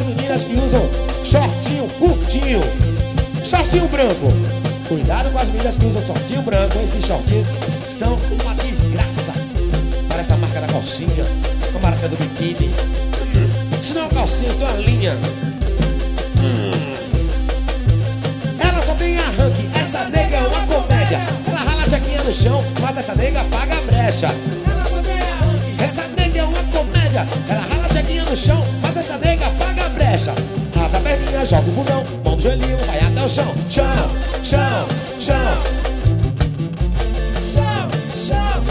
meninas que usam shortinho curtinho, shortinho branco. Cuidado com as meninas que usam shortinho branco. Esses shortinhos são uma desgraça. Parece a marca da calcinha, a marca do biquíni. Isso não é uma calcinha, isso é uma linha. Ela só tem arranque, essa nega é uma comédia. Ela rala a tchequinha no chão, mas essa nega paga a brecha. Ela só tem arranque. Essa nega é uma comédia. Ela rala a tchequinha no chão, mas essa nega paga a brecha. Rata a perninha, joga o bundão, mão no joelhinho, vai até o chão. Chão, chão, chão. Chão, chão,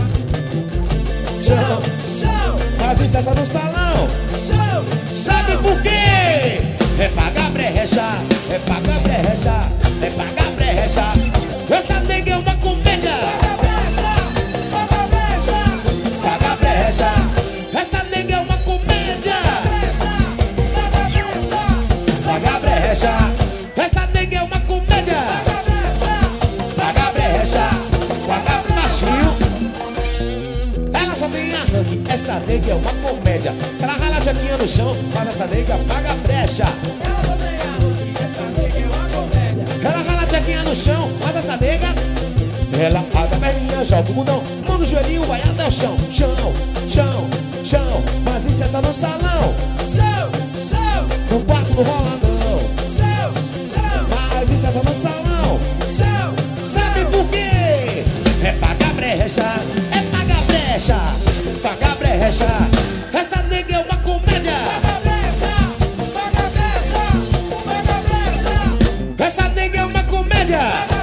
Chão, chão, faz licença no salão. chão. Sabe por quê? É pagar brecha, é pagar brecha, é pagar brecha. Essa nega é uma comédia. Paga brecha, Paga brecha. Essa nega é uma comédia. paga brecha, Paga brecha. Essa nega é uma comédia. Paga brecha. Paga machinho. Ela só tem arranque. Essa nega é uma comédia. Ela rala a jaquinha no chão, mas essa nega paga brecha. ela só tem arranque. Essa nega é uma comédia. Ela rala a jaquinha no chão, mas essa nega, ela abre a perninha, joga o bundão, mão no joelhinho, vai até o chão. Chão, chão, chão. Mas isso é só no salão. Chão, chão, No quarto não rola não. chão, chão, Mas isso é só no salão. chão. Sabe por quê? É pagar brecha, é pagar brecha, pagar brecha. Essa nega é uma comédia. Paga brecha, paga brecha, Essa nega é uma comédia.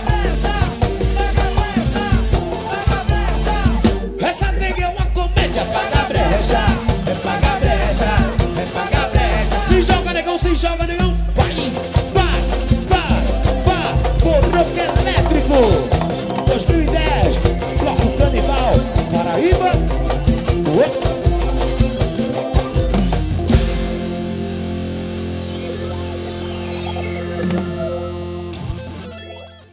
Essa nega é uma comédia. Pagar brecha, é pagar brecha, é pagar brecha. Se joga, negão, se joga, negão.